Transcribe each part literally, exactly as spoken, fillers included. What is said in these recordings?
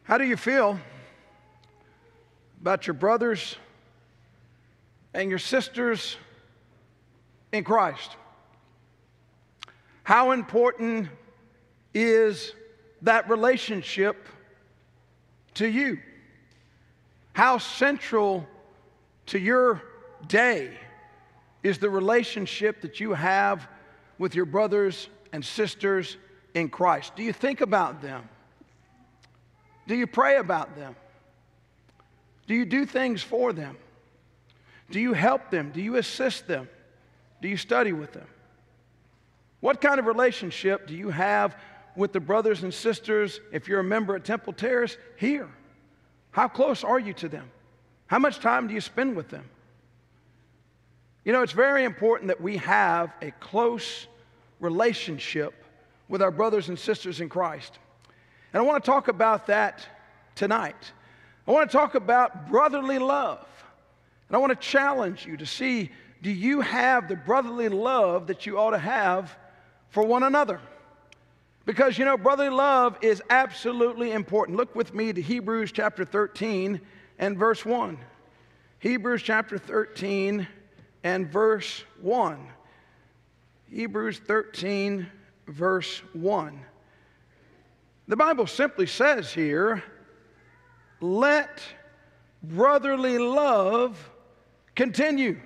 How do you feel about your brothers and your sisters in Christ? How important is that relationship to you? How central to your day is the relationship that you have with your brothers and sisters in Christ? Do you think about them? Do you pray about them? Do you do things for them? Do you help them? Do you assist them? Do you study with them? What kind of relationship do you have with the brothers and sisters, if you're a member at Temple Terrace, here? How close are you to them? How much time do you spend with them? You know, it's very important that we have a close relationship with our brothers and sisters in Christ. And I want to talk about that tonight. I want to talk about brotherly love. And I want to challenge you to see, do you have the brotherly love that you ought to have for one another? Because, you know, brotherly love is absolutely important. Look with me to Hebrews chapter thirteen and verse one. Hebrews chapter thirteen and verse one. Hebrews thirteen, verse one. The Bible simply says here, let brotherly love continue.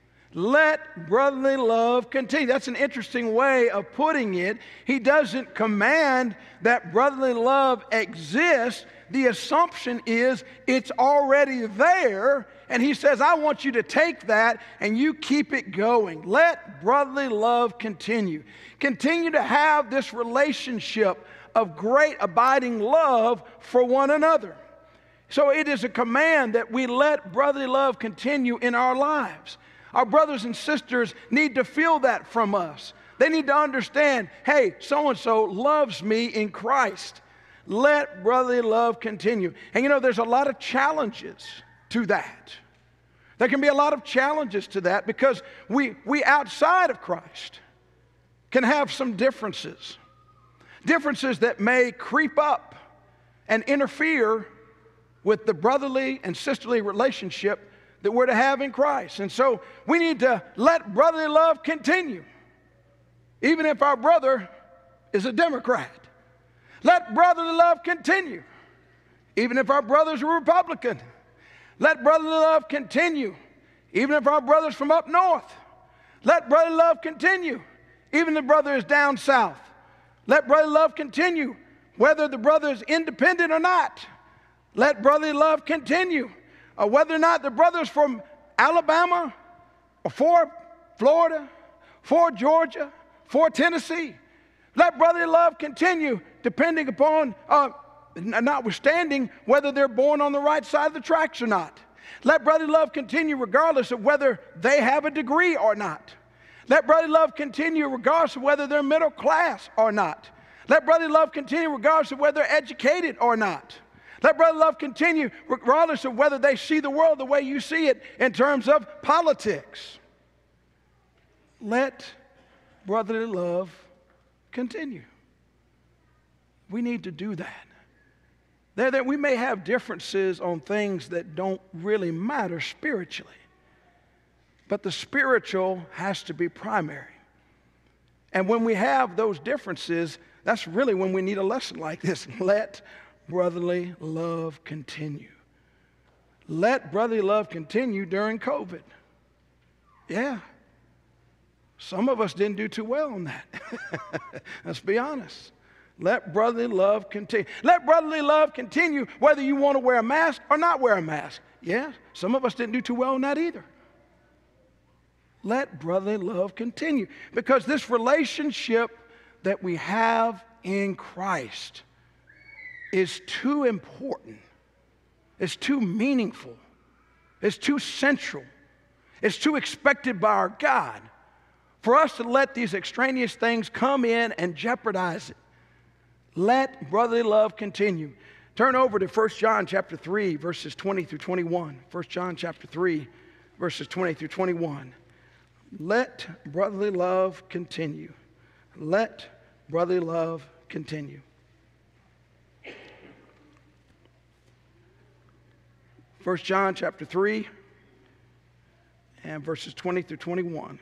Let brotherly love continue. That's an interesting way of putting it. He doesn't command that brotherly love exists. The assumption is it's already there, and he says, I want you to take that and you keep it going. Let brotherly love continue. Continue to have this relationship of great abiding love for one another. So it is a command that we let brotherly love continue in our lives. Our brothers and sisters need to feel that from us. They need to understand, hey, so-and-so loves me in Christ. Let brotherly love continue. And you know, there's a lot of challenges to that. There can be a lot of challenges to that because we, we outside of Christ can have some differences. Differences that may creep up and interfere with the brotherly and sisterly relationship that we're to have in Christ. And so we need to let brotherly love continue, even if our brother is a Democrat. Let brotherly love continue, even if our brother's a Republican. Let brotherly love continue, even if our brother's from up north. Let brotherly love continue, even if the brother is down south. Let brotherly love continue, whether the brother is independent or not. Let brotherly love continue, uh, whether or not the brother's from Alabama or for Florida, for Georgia, for Tennessee. Let brotherly love continue, depending upon, uh, notwithstanding whether they're born on the right side of the tracks or not. Let brotherly love continue regardless of whether they have a degree or not. Let brotherly love continue regardless of whether they're middle class or not. Let brotherly love continue regardless of whether they're educated or not. Let brotherly love continue regardless of whether they see the world the way you see it in terms of politics. Let brotherly love continue. We need to do that. There, that we may have differences on things that don't really matter spiritually, but the spiritual has to be primary. And when we have those differences, that's really when we need a lesson like this. Let brotherly love continue. Let brotherly love continue during COVID. Yeah. Some of us didn't do too well on that. Let's be honest. Let brotherly love continue. Let brotherly love continue whether you want to wear a mask or not wear a mask. Yeah, some of us didn't do too well on that either. Let brotherly love continue, because this relationship that we have in Christ is too important. It's too meaningful. It's too central. It's too expected by our God for us to let these extraneous things come in and jeopardize it. Let brotherly love continue. Turn over to First John chapter three, verses twenty through twenty-one. First John chapter three, verses twenty through twenty-one. Let brotherly love continue. Let brotherly love continue. First John chapter three and verses twenty through twenty-one.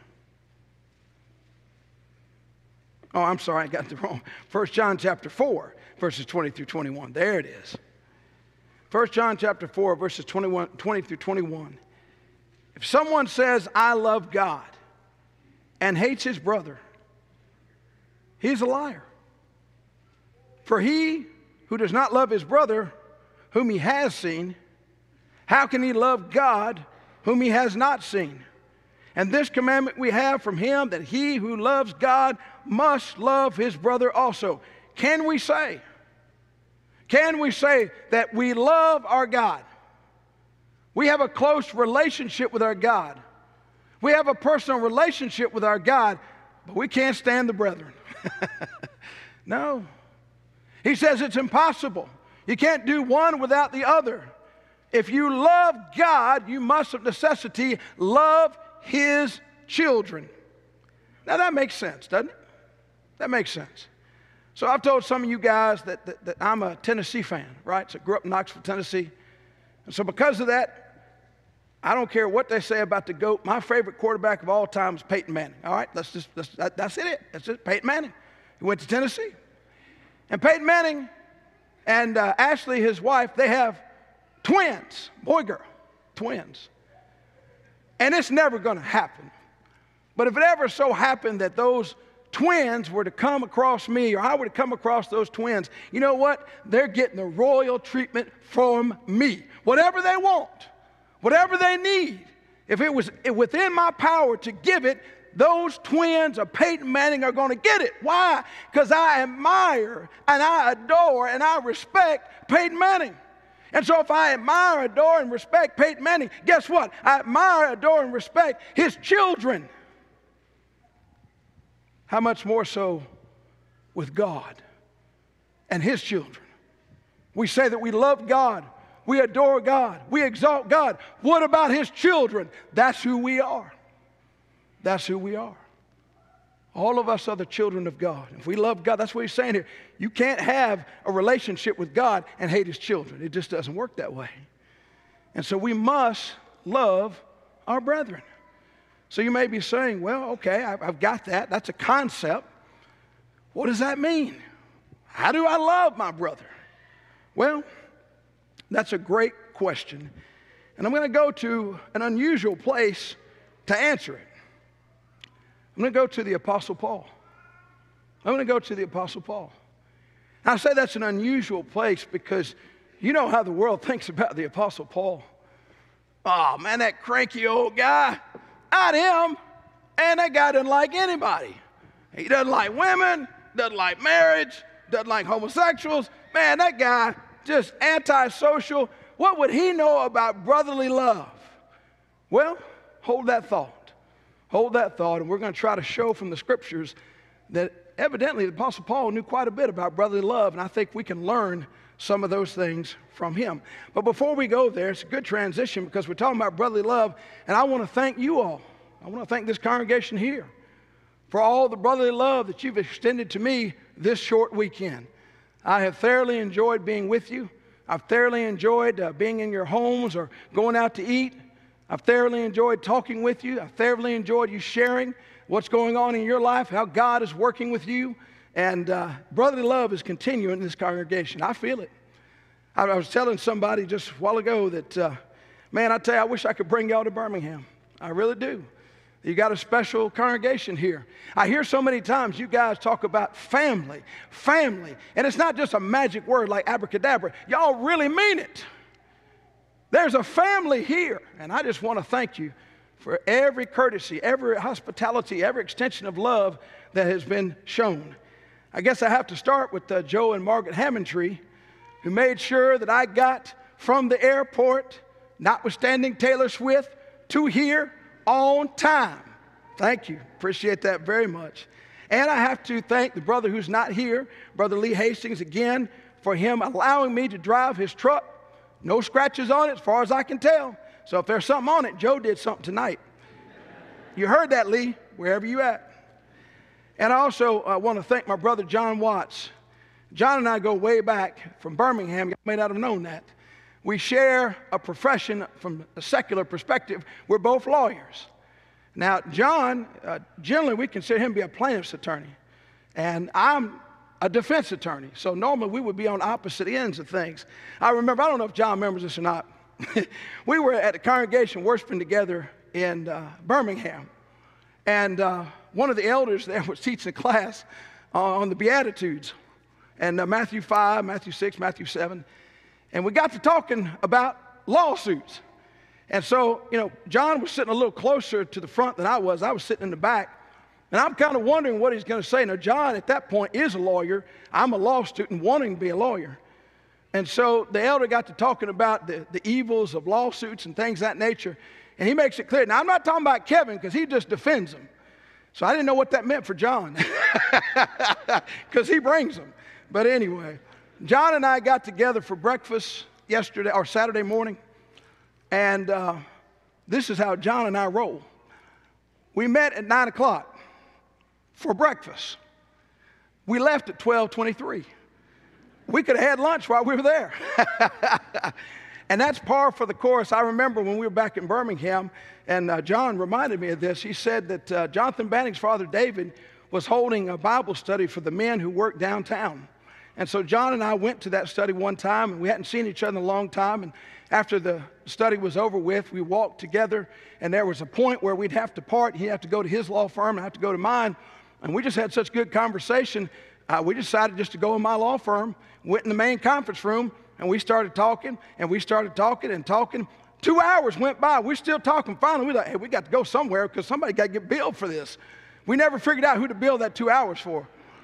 Oh, I'm sorry, I got the wrong. First John chapter four, verses twenty through twenty-one. There it is. First John chapter four, verses twenty-one, twenty through twenty-one. If someone says, I love God, and hates his brother, he's a liar. For he who does not love his brother, whom he has seen, how can he love God, whom he has not seen? And this commandment we have from him, that he who loves God must love his brother also. Can we say, can we say that we love our God? We have a close relationship with our God. We have a personal relationship with our God, but we can't stand the brethren. No. He says it's impossible. You can't do one without the other. If you love God, you must of necessity love his children. Now that makes sense, doesn't it? That makes sense. So I've told some of you guys that, that, that I'm a Tennessee fan, right? So I grew up in Knoxville, Tennessee. And so because of that, I don't care what they say about the GOAT. My favorite quarterback of all time is Peyton Manning. All right, let's just, let's, that, that's it. That's it, Peyton Manning. He went to Tennessee. And Peyton Manning and uh, Ashley, his wife, they have twins, boy, girl, twins. And it's never going to happen. But if it ever so happened that those twins were to come across me, or I were to come across those twins, you know what? They're getting the royal treatment from me. Whatever they want, whatever they need, if it was within my power to give it, those twins of Peyton Manning are going to get it. Why? Because I admire and I adore and I respect Peyton Manning. And so if I admire, adore, and respect Peyton Manning, guess what? I admire, adore, and respect his children. How much more so with God and his children? We say that we love God, we adore God, we exalt God. What about his children? That's who we are. That's who we are. All of us are the children of God. If we love God, that's what he's saying here. You can't have a relationship with God and hate his children. It just doesn't work that way. And so we must love our brethren. So you may be saying, well, okay, I've got that. That's a concept. What does that mean? How do I love my brother? Well, that's a great question. And I'm going to go to an unusual place to answer it. I'm going to go to the Apostle Paul. I'm going to go to the Apostle Paul. And I say that's an unusual place because you know how the world thinks about the Apostle Paul. Oh, man, that cranky old guy. Not him. And that guy doesn't like anybody. He doesn't like women, doesn't like marriage, doesn't like homosexuals. Man, that guy just antisocial. What would he know about brotherly love? Well, hold that thought. Hold that thought, and we're going to try to show from the scriptures that evidently the Apostle Paul knew quite a bit about brotherly love, and I think we can learn some of those things from him. But before we go there, it's a good transition because we're talking about brotherly love, and I want to thank you all. I want to thank this congregation here for all the brotherly love that you've extended to me this short weekend. I have thoroughly enjoyed being with you. I've thoroughly enjoyed uh, being in your homes or going out to eat. I've thoroughly enjoyed talking with you. I've thoroughly enjoyed you sharing what's going on in your life, how God is working with you. And uh, brotherly love is continuing in this congregation. I feel it. I, I was telling somebody just a while ago that, uh, man, I tell you, I wish I could bring y'all to Birmingham. I really do. You got a special congregation here. I hear so many times you guys talk about family, family. And it's not just a magic word like abracadabra. Y'all really mean it. There's a family here, and I just want to thank you for every courtesy, every hospitality, every extension of love that has been shown. I guess I have to start with uh, Joe and Margaret Hammondtree, who made sure that I got from the airport, notwithstanding Taylor Swift, to here on time. Thank you. Appreciate that very much. And I have to thank the brother who's not here, Brother Lee Hastings, again, for him allowing me to drive his truck. No scratches on it as far as I can tell. So if there's something on it, Joe did something tonight. You heard that, Lee, wherever you at. And I also uh, want to thank my brother John Watts. John and I go way back from Birmingham. You may not have known that. we share a profession from a secular perspective. We're both lawyers. Now, John, uh, generally we consider him to be a plaintiff's attorney, and I'm a defense attorney. So normally we would be on opposite ends of things. I remember, I don't know if John remembers this or not, we were at a congregation worshiping together in uh, Birmingham, and uh, one of the elders there was teaching a class uh, on the Beatitudes, and uh, Matthew five, Matthew six, Matthew seven, and we got to talking about lawsuits. And so, you know, John was sitting a little closer to the front than I was. I was sitting in the back. And I'm kind of wondering what he's going to say. Now, John, at that point, is a lawyer. I'm a law student wanting to be a lawyer. And so the elder got to talking about the, the evils of lawsuits and things of that nature. And he makes it clear. Now, I'm not talking about Kevin because he just defends them. So I didn't know what that meant for John because he brings them. But anyway, John and I got together for breakfast yesterday or Saturday morning. And uh, this is how John and I roll. We met at nine o'clock for breakfast. We left at twelve twenty-three. We could have had lunch while we were there. And that's par for the course. I remember when we were back in Birmingham, and uh, John reminded me of this. He said that uh, Jonathan Banning's father, David, was holding a Bible study for the men who worked downtown. And so John and I went to that study one time, and we hadn't seen each other in a long time. And after the study was over with, we walked together, and there was a point where we'd have to part. He'd have to go to his law firm, and I have to go to mine. And we just had such good conversation, uh, we decided just to go in my law firm, went in the main conference room, and we started talking, and we started talking and talking. Two hours went by. We're still talking. Finally, we like, hey, we got to go somewhere because somebody got to get billed for this. We never figured out who to bill that two hours for.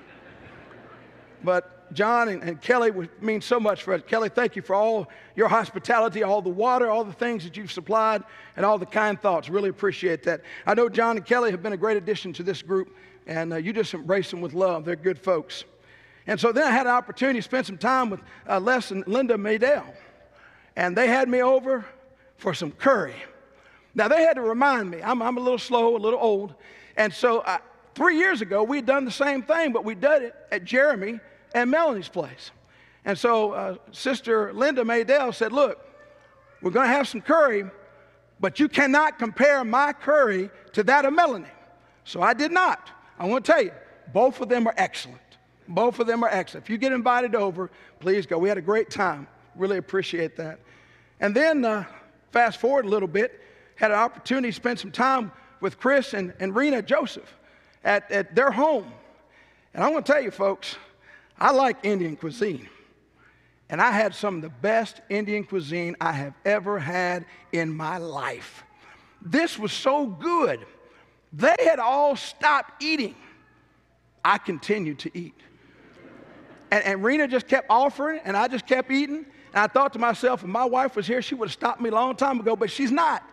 But John and, and Kelly would mean so much for us. Kelly, thank you for all your hospitality, all the water, all the things that you've supplied, and all the kind thoughts. Really appreciate that. I know John and Kelly have been a great addition to this group, and uh, you just embrace them with love. They're good folks. And so then I had an opportunity to spend some time with uh, Les and Linda Maydell, and they had me over for some curry. Now, they had to remind me. I'm, I'm a little slow, a little old, and so I, three years ago, we'd done the same thing, but we did it at Jeremy and Melanie's place. And so uh, Sister Linda Maydell said, look, we're going to have some curry, but you cannot compare my curry to that of Melanie. So I did not. I want to tell you, both of them are excellent. Both of them are excellent. If you get invited over, please go. We had a great time. Really appreciate that. And then uh, fast forward a little bit, had an opportunity to spend some time with Chris and, and Rena Joseph at, at their home. And I'm going to tell you, folks, I like Indian cuisine, and I had some of the best Indian cuisine I have ever had in my life. This was so good. They had all stopped eating. I continued to eat. And, and Rena just kept offering, and I just kept eating. And I thought to myself, if my wife was here, she would have stopped me a long time ago, but she's not.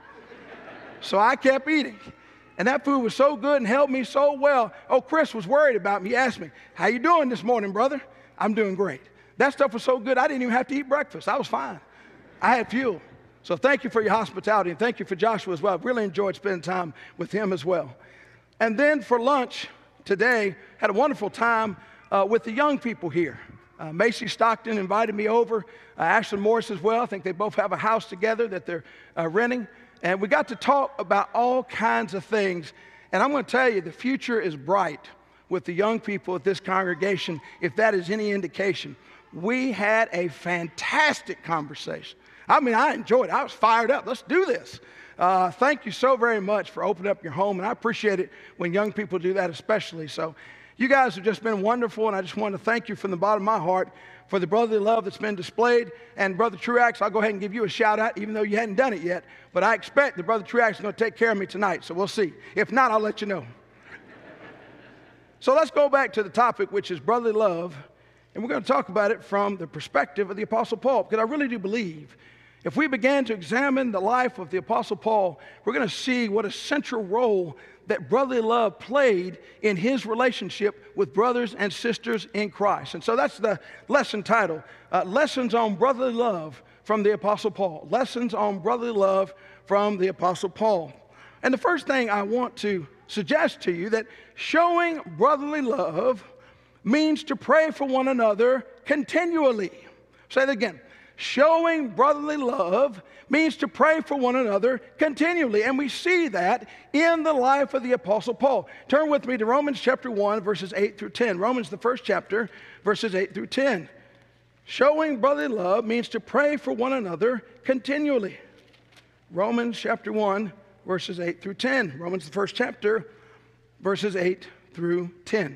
So I kept eating. And that food was so good and helped me so well. Oh, Chris was worried about me. He asked me, how you doing this morning, brother? I'm doing great. That stuff was so good, I didn't even have to eat breakfast. I was fine. I had fuel. So thank you for your hospitality, and thank you for Joshua as well. I've really enjoyed spending time with him as well. And then for lunch today, had a wonderful time uh, with the young people here. Uh, Macy Stockton invited me over. Uh, Ashlyn Morris as well. I think they both have a house together that they're uh, renting. And we got to talk about all kinds of things. And I'm going to tell you, the future is bright with the young people at this congregation, if that is any indication. We had a fantastic conversation. I mean, I enjoyed it. I was fired up. Let's do this. Uh, thank you so very much for opening up your home. And I appreciate it when young people do that especially. So you guys have just been wonderful. And I just want to thank you from the bottom of my heart for the brotherly love that's been displayed. And Brother Truax, I'll go ahead and give you a shout out, even though you hadn't done it yet. But I expect that Brother Truax is going to take care of me tonight, so we'll see. If not, I'll let you know. So let's go back to the topic, which is brotherly love. And we're going to talk about it from the perspective of the Apostle Paul, because I really do believe if we began to examine the life of the Apostle Paul, we're going to see what a central role that brotherly love played in his relationship with brothers and sisters in Christ. And so that's the lesson title, uh, Lessons on Brotherly Love from the Apostle Paul. Lessons on Brotherly Love from the Apostle Paul. And the first thing I want to suggest to you that showing brotherly love means to pray for one another continually. Say that again. Showing brotherly love means to pray for one another continually. And we see that in the life of the Apostle Paul. Turn with me to Romans chapter one, verses eight through ten. Romans, the first chapter, verses eight through ten. Showing brotherly love means to pray for one another continually. Romans chapter one, verses eight through ten. Romans, the first chapter, verses eight through ten.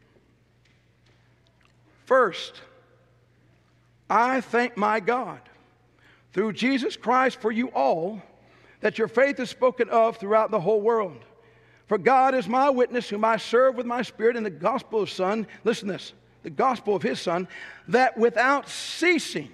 First, I thank my God through Jesus Christ for you all, that your faith is spoken of throughout the whole world. For God is my witness, whom I serve with my spirit in the gospel of Son. Listen to this, the gospel of his Son, that without ceasing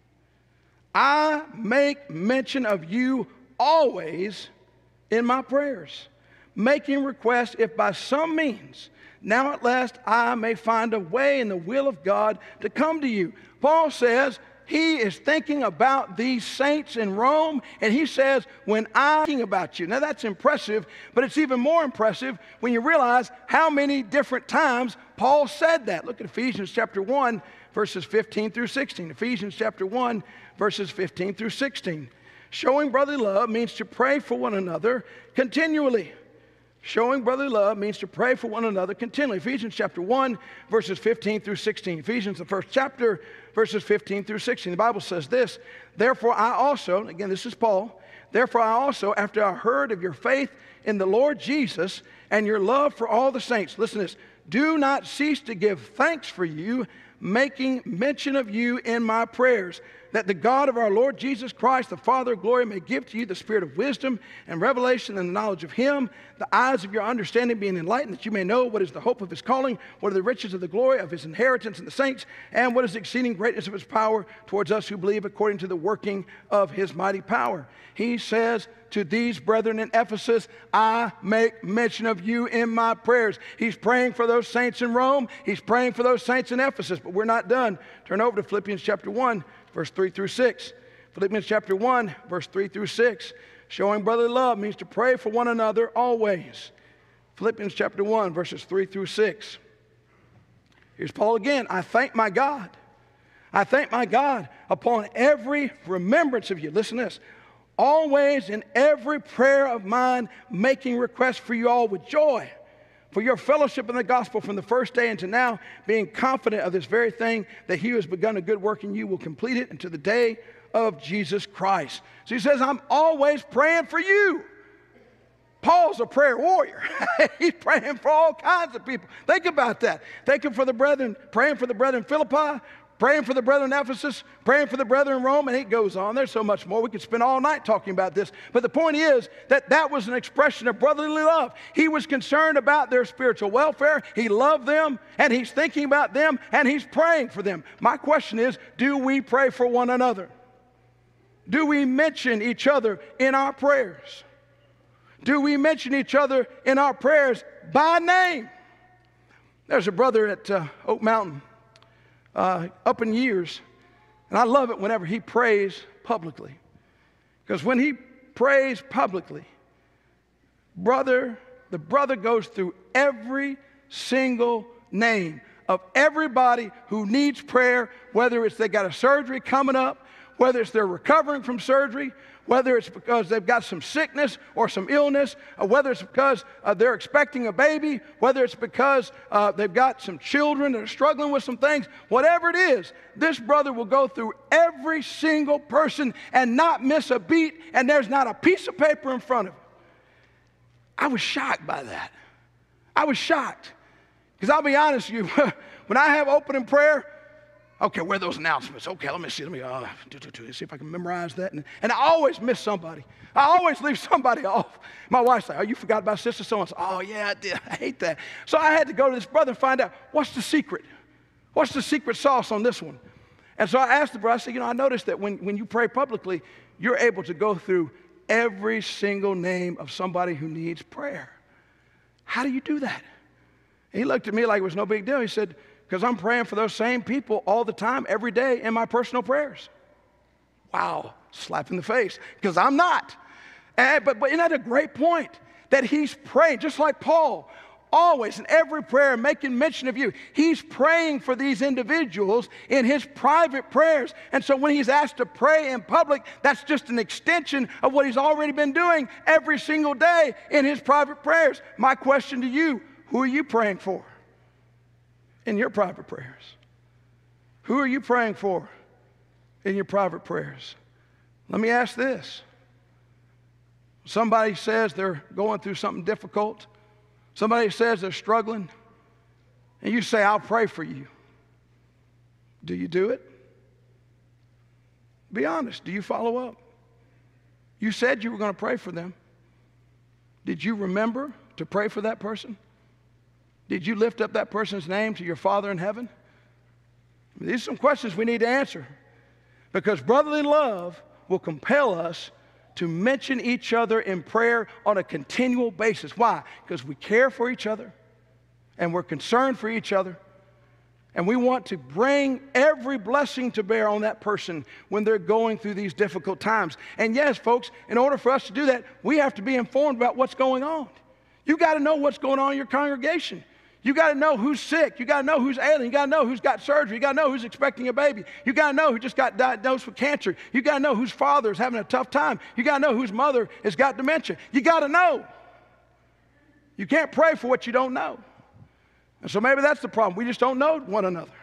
I make mention of you always in my prayers, making request if by some means now at last I may find a way in the will of God to come to you. Paul says he is thinking about these saints in Rome, and he says, when I'm thinking about you. Now that's impressive, but it's even more impressive when you realize how many different times Paul said that. Look at Ephesians chapter one, verses fifteen through sixteen. Ephesians chapter one, verses fifteen through sixteen. Showing brotherly love means to pray for one another continually. Showing brotherly love means to pray for one another continually. Ephesians chapter one, verses fifteen through sixteen. Ephesians, the first chapter, verses fifteen through sixteen. The Bible says this, therefore I also, again this is Paul, therefore I also, after I heard of your faith in the Lord Jesus and your love for all the saints, listen to this, do not cease to give thanks for you, making mention of you in my prayers, that the God of our Lord Jesus Christ, the Father of glory, may give to you the spirit of wisdom and revelation and the knowledge of him, the eyes of your understanding being enlightened, that you may know what is the hope of his calling, what are the riches of the glory of his inheritance in the saints, and what is the exceeding greatness of his power towards us who believe according to the working of his mighty power. He says to these brethren in Ephesus, I make mention of you in my prayers. He's praying for those saints in Rome. He's praying for those saints in Ephesus, but we're not done. Turn over to Philippians chapter one. Verse three through six. Philippians chapter one, verse three through six. Showing brotherly love means to pray for one another always. Philippians chapter one, verses three through six. Here's Paul again. I thank my God. I thank my God upon every remembrance of you. Listen to this. Always in every prayer of mine, making request for you all with joy, for your fellowship in the gospel from the first day until now, being confident of this very thing, that he who has begun a good work in you will complete it until the day of Jesus Christ. So he says, I'm always praying for you. Paul's a prayer warrior. He's praying for all kinds of people. Think about that. Thinking for the brethren, praying for the brethren in Philippi, praying for the brethren in Ephesus, praying for the brethren in Rome, and it goes on. There's so much more. We could spend all night talking about this. But the point is that that was an expression of brotherly love. He was concerned about their spiritual welfare. He loved them, and he's thinking about them, and he's praying for them. My question is, do we pray for one another? Do we mention each other in our prayers? Do we mention each other in our prayers by name? There's a brother at uh, Oak Mountain. Uh, up in years, and I love it whenever he prays publicly, because when he prays publicly, brother, the brother goes through every single name of everybody who needs prayer, whether it's they got a surgery coming up, whether it's they're recovering from surgery, whether it's because they've got some sickness or some illness, or whether it's because uh, they're expecting a baby, whether it's because uh, they've got some children that are struggling with some things, whatever it is, this brother will go through every single person and not miss a beat, and there's not a piece of paper in front of him. I was shocked by that. I was shocked. Because I'll be honest with you, when I have opening prayer, okay, where are those announcements? Okay, let me see. Let me uh, do, do, do, see if I can memorize that. And, and I always miss somebody. I always leave somebody off. My wife's like, oh, you forgot about sister so-and-so. Oh, yeah, I did. I hate that. So I had to go to this brother and find out, what's the secret? What's the secret sauce on this one? And so I asked the brother, I said, you know, I noticed that when, when you pray publicly, you're able to go through every single name of somebody who needs prayer. How do you do that? And he looked at me like it was no big deal. He said, because I'm praying for those same people all the time, every day in my personal prayers. Wow, slap in the face, because I'm not. And, but, but isn't that a great point? That he's praying, just like Paul, always in every prayer making mention of you. He's praying for these individuals in his private prayers. And so when he's asked to pray in public, that's just an extension of what he's already been doing every single day in his private prayers. My question to you, who are you praying for in your private prayers? Who are you praying for in your private prayers? Let me ask this. Somebody says they're going through something difficult. Somebody says they're struggling. And you say, I'll pray for you. Do you do it? Be honest. Do you follow up? You said you were going to pray for them. Did you remember to pray for that person? Did you lift up that person's name to your Father in heaven? These are some questions we need to answer, because brotherly love will compel us to mention each other in prayer on a continual basis. Why? Because we care for each other and we're concerned for each other, and we want to bring every blessing to bear on that person when they're going through these difficult times. And yes, folks, in order for us to do that, we have to be informed about what's going on. You got to know what's going on in your congregation. You got to know who's sick. You got to know who's ailing. You got to know who's got surgery. You got to know who's expecting a baby. You got to know who just got diagnosed with cancer. You got to know whose father is having a tough time. You got to know whose mother has got dementia. You got to know. You can't pray for what you don't know. And so maybe that's the problem. We just don't know one another.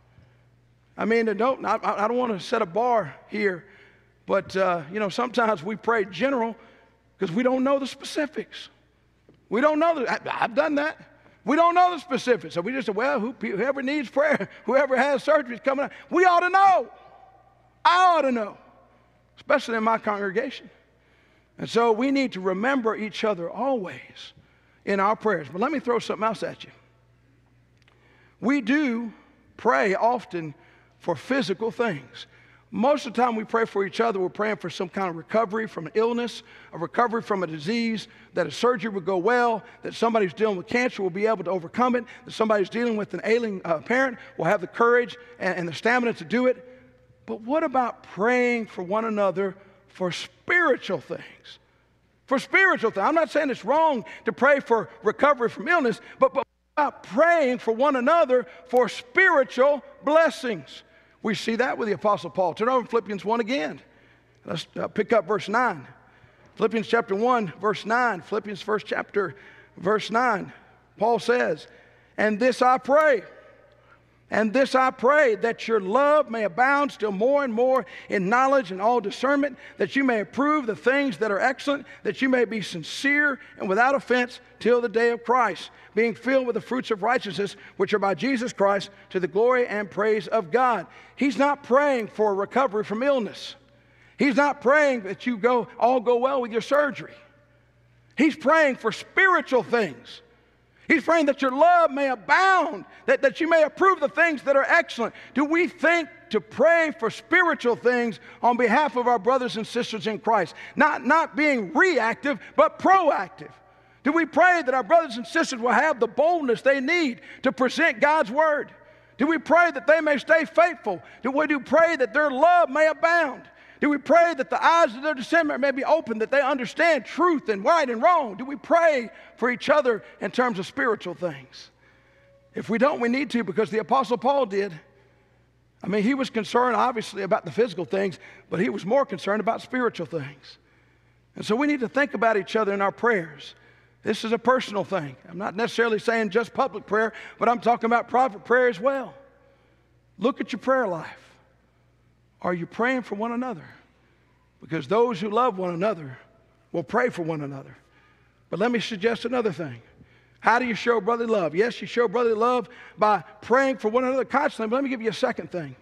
I mean, don't, I, I don't want to set a bar here, but, uh, you know, sometimes we pray general because we don't know the specifics. We don't know. The, I, I've done that. We don't know the specifics. So we just say, well, who, whoever needs prayer, whoever has surgery is coming out. We ought to know. I ought to know, especially in my congregation. And so we need to remember each other always in our prayers. But let me throw something else at you. We do pray often for physical things. Most of the time we pray for each other, we're praying for some kind of recovery from an illness, a recovery from a disease, that a surgery will go well, that somebody who's dealing with cancer will be able to overcome it, that somebody who's dealing with an ailing uh, parent will have the courage and, and the stamina to do it. But what about praying for one another for spiritual things? For spiritual things. I'm not saying it's wrong to pray for recovery from illness, but, but what about praying for one another for spiritual blessings? We see that with the Apostle Paul. Turn over to Philippians one again. Let's uh, pick up verse nine. Philippians chapter one, verse nine. Philippians first chapter, verse nine. Paul says, and this I pray, and this I pray, that your love may abound still more and more in knowledge and all discernment, that you may approve the things that are excellent, that you may be sincere and without offense till the day of Christ, being filled with the fruits of righteousness, which are by Jesus Christ, to the glory and praise of God. He's not praying for recovery from illness. He's not praying that you go all go well with your surgery. He's praying for spiritual things. He's praying that your love may abound, that, that you may approve the things that are excellent. Do we think to pray for spiritual things on behalf of our brothers and sisters in Christ? Not, not being reactive, but proactive. Do we pray that our brothers and sisters will have the boldness they need to present God's word? Do we pray that they may stay faithful? Do we do pray that their love may abound? Do we pray that the eyes of their discernment may be open, that they understand truth and right and wrong? Do we pray for each other in terms of spiritual things? If we don't, we need to, because the Apostle Paul did. I mean, he was concerned, obviously, about the physical things, but he was more concerned about spiritual things. And so we need to think about each other in our prayers. This is a personal thing. I'm not necessarily saying just public prayer, but I'm talking about private prayer as well. Look at your prayer life. Are you praying for one another? Because those who love one another will pray for one another. But let me suggest another thing. How do you show brotherly love? Yes, you show brotherly love by praying for one another constantly, but let me give you a second thing.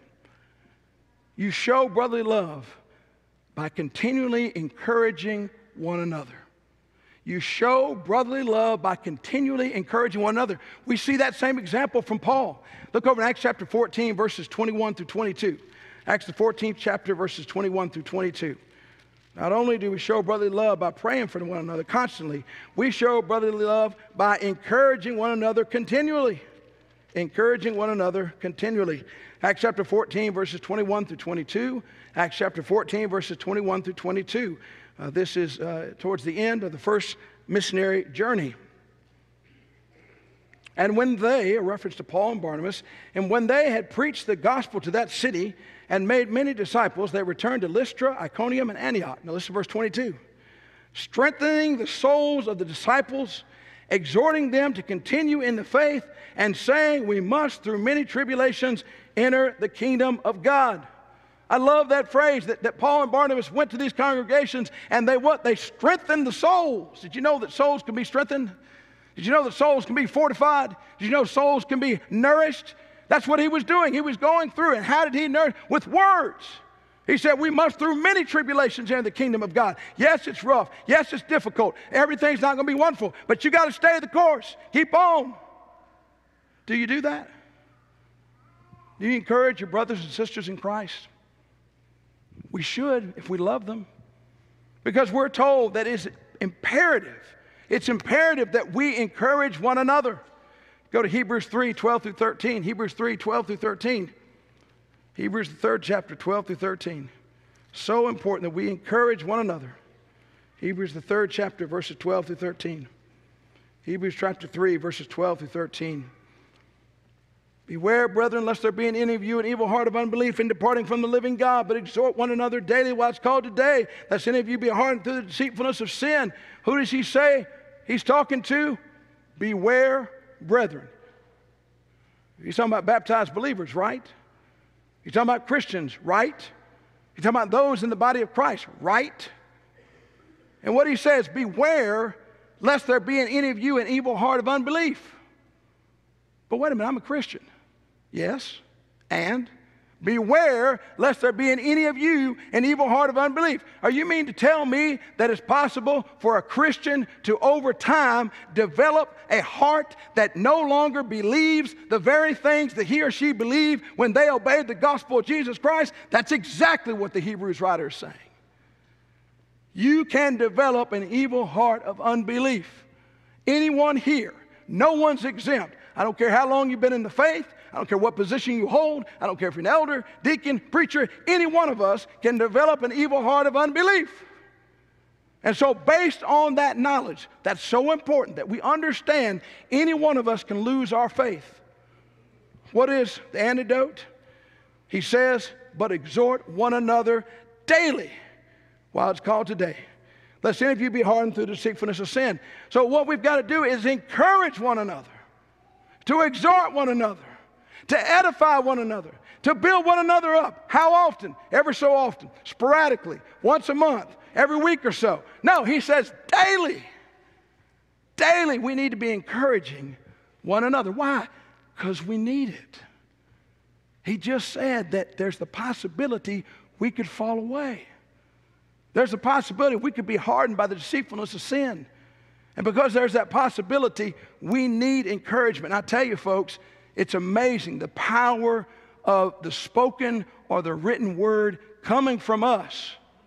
You show brotherly love by continually encouraging one another. You show brotherly love by continually encouraging one another. We see that same example from Paul. Look over in Acts chapter fourteen, verses twenty-one through twenty-two. Acts the fourteenth chapter, verses twenty-one through twenty-two. Not only do we show brotherly love by praying for one another constantly, we show brotherly love by encouraging one another continually. Encouraging one another continually. Acts chapter fourteen, verses twenty-one through twenty-two. Acts chapter fourteen, verses twenty-one through twenty-two. Uh, this is uh, towards the end of the first missionary journey. And when they, a reference to Paul and Barnabas, and when they had preached the gospel to that city and made many disciples, they returned to Lystra, Iconium, and Antioch. Now listen to verse twenty-two. Strengthening the souls of the disciples, exhorting them to continue in the faith, and saying, we must, through many tribulations, enter the kingdom of God. I love that phrase that, that Paul and Barnabas went to these congregations and they what? They strengthened the souls. Did you know that souls can be strengthened? Did you know that souls can be fortified? Did you know souls can be nourished? That's what he was doing. He was going through. And how did he nourish? With words. He said, we must through many tribulations enter the kingdom of God. Yes, it's rough. Yes, it's difficult. Everything's not going to be wonderful. But you got to stay the course. Keep on. Do you do that? Do you encourage your brothers and sisters in Christ? We should if we love them. Because we're told that it's imperative. It's imperative that we encourage one another. Go to Hebrews three, twelve through thirteen. Hebrews three, twelve through thirteen. Hebrews the third chapter, twelve through thirteen. So important that we encourage one another. Hebrews the third chapter, verses twelve through thirteen. Hebrews chapter three, verses twelve through thirteen. Beware, brethren, lest there be in any of you an evil heart of unbelief in departing from the living God, but exhort one another daily while it's called today, lest any of you be hardened through the deceitfulness of sin. Who does he say he's talking to? Beware, brethren. He's talking about baptized believers, right? He's talking about Christians, right? He's talking about those in the body of Christ, right? And what he says, beware, lest there be in any of you an evil heart of unbelief. But wait a minute, I'm a Christian. Yes, and beware lest there be in any of you an evil heart of unbelief. Are you mean to tell me that it's possible for a Christian to over time develop a heart that no longer believes the very things that he or she believed when they obeyed the gospel of Jesus Christ? That's exactly what the Hebrews writer is saying. You can develop an evil heart of unbelief. Anyone here, no one's exempt. I don't care how long you've been in the faith. I don't care what position you hold. I don't care if you're an elder, deacon, preacher. Any one of us can develop an evil heart of unbelief. And so based on that knowledge, that's so important that we understand any one of us can lose our faith. What is the antidote? He says, but exhort one another daily while it's called today, lest any of you be hardened through the deceitfulness of sin. So what we've got to do is encourage one another, to exhort one another, to edify one another, to build one another up. How often? Every so often, sporadically, once a month, every week or so. No, he says daily. Daily we need to be encouraging one another. Why? Because we need it. He just said that there's the possibility we could fall away. There's a possibility we could be hardened by the deceitfulness of sin. And because there's that possibility, we need encouragement. And I tell you, folks, it's amazing the power of the spoken or the written word coming from us.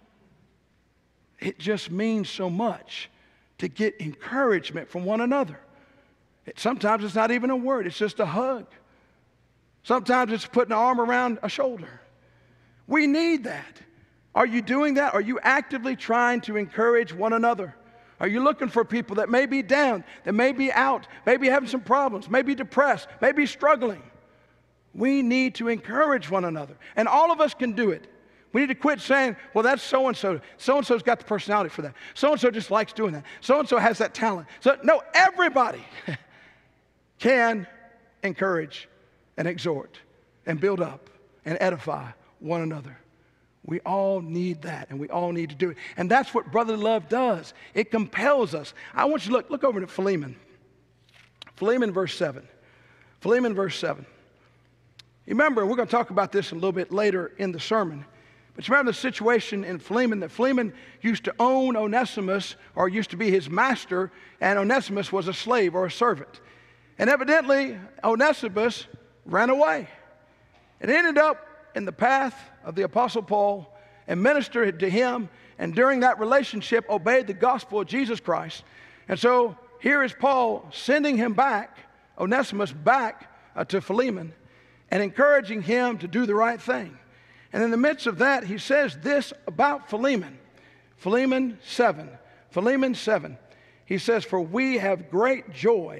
It just means so much to get encouragement from one another. It, sometimes it's not even a word, it's just a hug. Sometimes it's putting an arm around a shoulder. We need that. Are you doing that? Are you actively trying to encourage one another? Are you looking for people that may be down, that may be out, maybe having some problems, maybe depressed, maybe struggling? We need to encourage one another. And all of us can do it. We need to quit saying, well, that's so-and-so. So-and-so's got the personality for that. So-and-so just likes doing that. So-and-so has that talent. So, no, everybody can encourage and exhort and build up and edify one another. We all need that, and we all need to do it. And that's what brotherly love does. It compels us. I want you to look, look over to Philemon. Philemon verse seven. Philemon verse seven. You remember, we're going to talk about this a little bit later in the sermon. But you remember the situation in Philemon, that Philemon used to own Onesimus, or used to be his master, and Onesimus was a slave or a servant. And evidently, Onesimus ran away. It ended up in the path of the Apostle Paul and ministered to him, and during that relationship obeyed the gospel of Jesus Christ. And so here is Paul sending him back, Onesimus back uh, to Philemon, and encouraging him to do the right thing. And in the midst of that, he says this about Philemon. Philemon seven. Philemon seven. He says, for we have great joy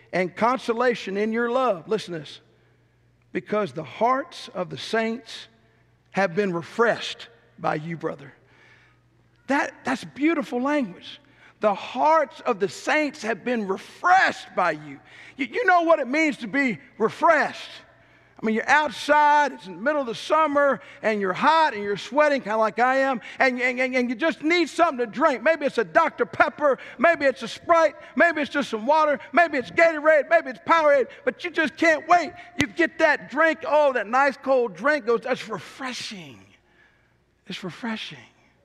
and consolation in your love. Listen to this. Because the hearts of the saints have been refreshed by you, brother. That, that's beautiful language. The hearts of the saints have been refreshed by you. you. You know what it means to be refreshed. I mean, you're outside, it's in the middle of the summer, and you're hot, and you're sweating, kind of like I am, and, and, and you just need something to drink. Maybe it's a Doctor Pepper, maybe it's a Sprite, maybe it's just some water, maybe it's Gatorade, maybe it's Powerade, but you just can't wait. You get that drink, oh, that nice cold drink goes, that's refreshing. It's refreshing.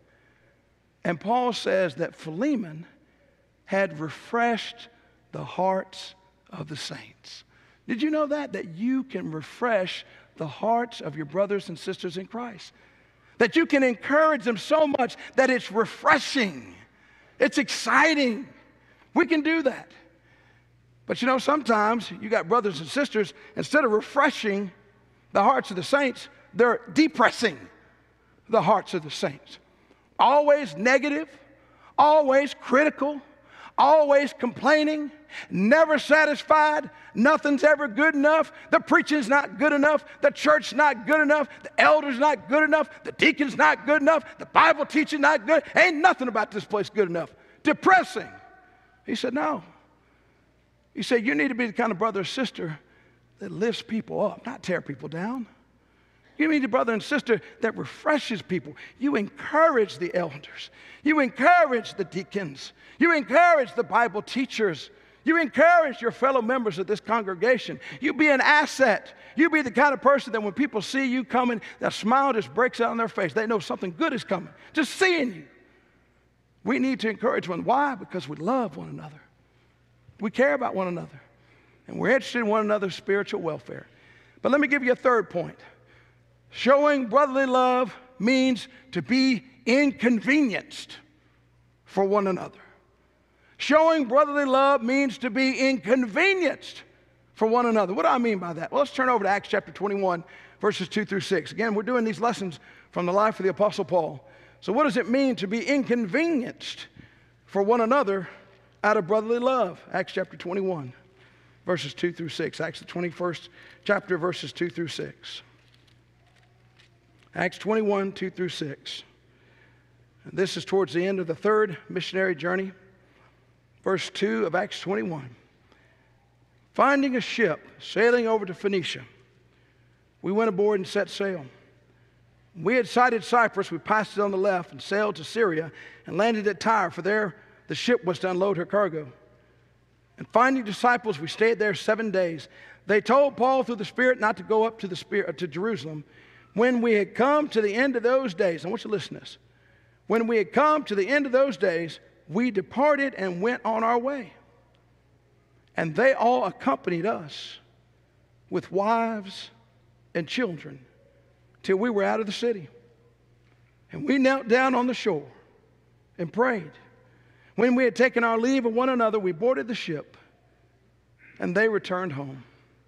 And Paul says that Philemon had refreshed the hearts of the saints. Did you know that? That you can refresh the hearts of your brothers and sisters in Christ. That you can encourage them so much that it's refreshing. It's exciting. We can do that. But you know, sometimes you got brothers and sisters, instead of refreshing the hearts of the saints, they're depressing the hearts of the saints. Always negative, always critical, always complaining, never satisfied, nothing's ever good enough, the preaching's not good enough, the church's not good enough, the elder's not good enough, the deacon's not good enough, the Bible teaching not good, ain't nothing about this place good enough. Depressing. He said, no. He said, you need to be the kind of brother or sister that lifts people up, not tear people down. You need a brother and sister that refreshes people. You encourage the elders. You encourage the deacons. You encourage the Bible teachers. You encourage your fellow members of this congregation. You be an asset. You be the kind of person that when people see you coming, that smile just breaks out on their face. They know something good is coming. Just seeing you. We need to encourage one. Why? Because we love one another. We care about one another. And we're interested in one another's spiritual welfare. But let me give you a third point. Showing brotherly love means to be inconvenienced for one another. Showing brotherly love means to be inconvenienced for one another. What do I mean by that? Well, let's turn over to Acts chapter twenty-one, verses two through six. Again, we're doing these lessons from the life of the Apostle Paul. So what does it mean to be inconvenienced for one another out of brotherly love? Acts chapter twenty-one, verses two through six. Acts the twenty-first chapter, verses two through six. Acts twenty-one, two through six. And this is towards the end of the third missionary journey. Verse two of Acts twenty-one. Finding a ship sailing over to Phoenicia, we went aboard and set sail. We had sighted Cyprus. We passed it on the left and sailed to Syria and landed at Tyre, for there the ship was to unload her cargo. And finding disciples, we stayed there seven days. They told Paul through the Spirit not to go up to, the Spirit, to Jerusalem. When we had come to the end of those days, I want you to listen to this. When we had come to the end of those days, we departed and went on our way. And they all accompanied us with wives and children till we were out of the city. And we knelt down on the shore and prayed. When we had taken our leave of one another, we boarded the ship, and they returned home.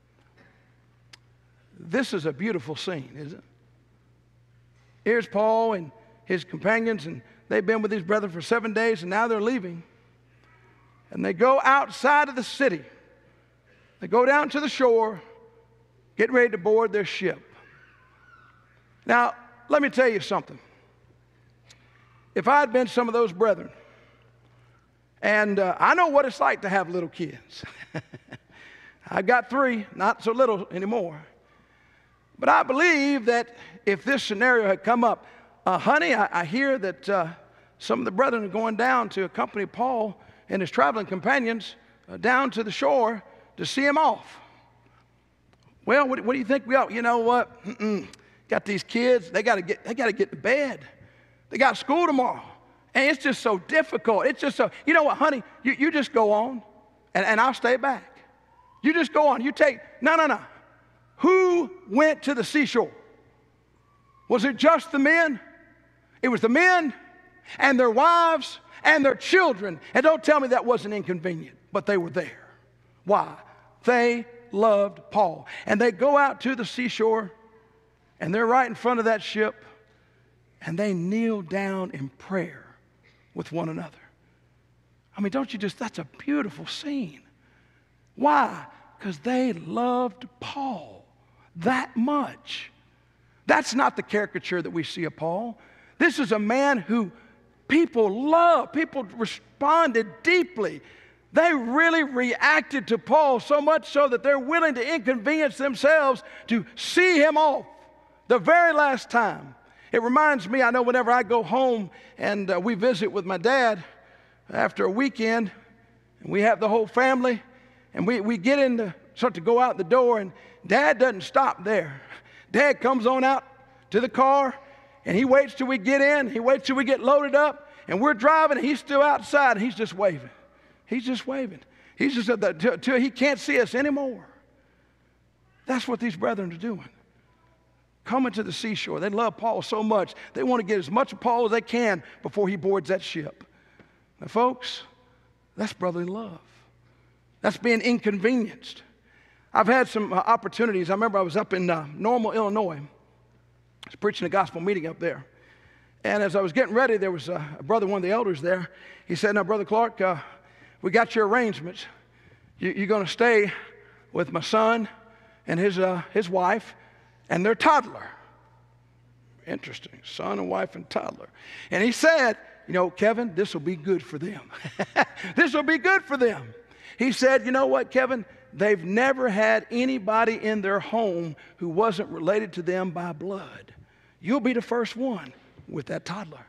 This is a beautiful scene, isn't it? Here's Paul and his companions, and they've been with these brethren for seven days, and now they're leaving. And they go outside of the city. They go down to the shore, get ready to board their ship. Now, let me tell you something. If I had been some of those brethren, and uh, I know what it's like to have little kids. I've got three, not so little anymore. But I believe that if this scenario had come up, uh, honey, I, I hear that uh, some of the brethren are going down to accompany Paul and his traveling companions uh, down to the shore to see him off. Well, what, what do you think we ought? You know what? Mm-mm. Got these kids. They got to get. They got to get to bed. They got school tomorrow, and it's just so difficult. It's just so. You know what, honey? You you just go on, and, and I'll stay back. You just go on. You take. No, no, no. Who went to the seashore? Was it just the men? It was the men and their wives and their children. And don't tell me that wasn't inconvenient, but they were there. Why? They loved Paul. And they go out to the seashore, and they're right in front of that ship, and they kneel down in prayer with one another. I mean, don't you just, that's a beautiful scene. Why? Because they loved Paul that much. That's not the caricature that we see of Paul. This is a man who people loved. People responded deeply. They really reacted to Paul so much so that they're willing to inconvenience themselves to see him off the very last time. It reminds me, I know whenever I go home and uh, we visit with my dad after a weekend, and we have the whole family, and we, we get in the, start to go out the door, and Dad doesn't stop there. Dad comes on out to the car, and he waits till we get in. He waits till we get loaded up, and we're driving, and he's still outside, and he's just waving. He's just waving. He's just at that till, till he can't see us anymore. That's what these brethren are doing. Coming to the seashore. They love Paul so much. They want to get as much of Paul as they can before he boards that ship. Now, folks, that's brotherly love. That's being inconvenienced. I've had some uh, opportunities. I remember I was up in uh, Normal, Illinois. I was preaching a gospel meeting up there. And as I was getting ready, there was a, a brother, one of the elders there. He said, now, Brother Clark, uh, we got your arrangements. You, you're going to stay with my son and his, uh, his wife and their toddler. Interesting. Son and wife and toddler. And he said, you know, Kevin, this will be good for them. This will be good for them. He said, you know what, Kevin? They've never had anybody in their home who wasn't related to them by blood. You'll be the first one with that toddler.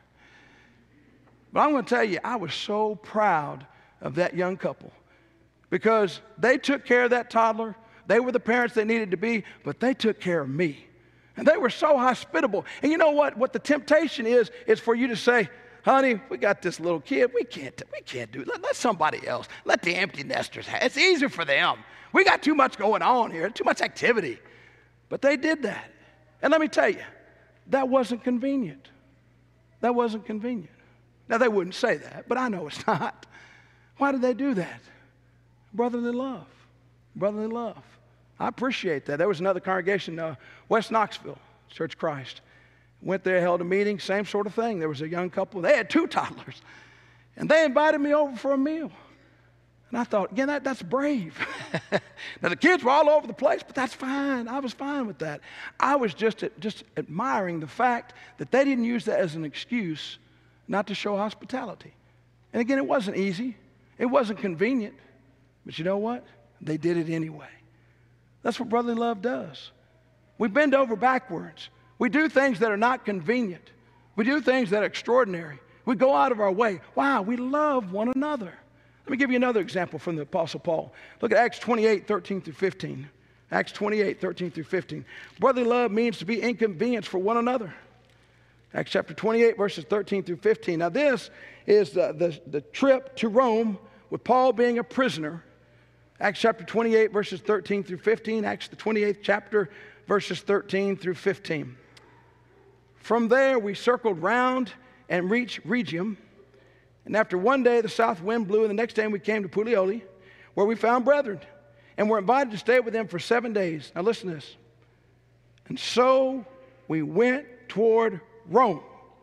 But I'm going to tell you, I was so proud of that young couple because they took care of that toddler. They were the parents they needed to be, but they took care of me. And they were so hospitable. And you know what? What the temptation is, is for you to say, honey, we got this little kid. We can't, we can't do it. Let, let somebody else. Let the empty nesters have it. It's easier for them. We got too much going on here, too much activity. But they did that. And let me tell you, that wasn't convenient. That wasn't convenient. Now, they wouldn't say that, but I know it's not. Why did they do that? Brotherly love. Brotherly love. I appreciate that. There was another congregation, uh, West Knoxville, Church of Christ. Went there, held a meeting, same sort of thing. There was a young couple. They had two toddlers. And they invited me over for a meal. And I thought, again, that, that's brave. Now, the kids were all over the place, but that's fine. I was fine with that. I was just, just admiring the fact that they didn't use that as an excuse not to show hospitality. And again, it wasn't easy. It wasn't convenient. But you know what? They did it anyway. That's what brotherly love does. We bend over backwards. We do things that are not convenient. We do things that are extraordinary. We go out of our way. Wow, we love one another. Let me give you another example from the Apostle Paul. Look at Acts twenty-eight, thirteen through fifteen. Acts twenty-eight, thirteen through fifteen. Brotherly love means to be inconvenienced for one another. Acts chapter twenty-eight, verses thirteen through fifteen. Now this is the, the, the trip to Rome with Paul being a prisoner. Acts chapter twenty-eight, verses thirteen through fifteen. Acts the twenty-eighth chapter, verses thirteen through fifteen. From there we circled round and reached Rhegium. And after one day the south wind blew, and the next day we came to Puteoli, where we found brethren, and were invited to stay with them for seven days. Now listen to this. And so we went toward Rome.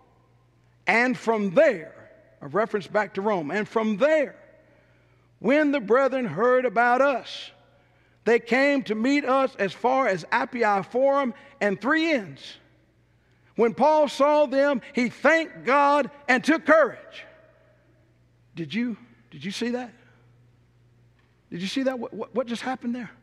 And from there, a reference back to Rome, and from there, when the brethren heard about us, they came to meet us as far as Appii Forum and Three Inns. When Paul saw them, he thanked God and took courage. Did you, did you see that? Did you see that? What, what, what just happened there?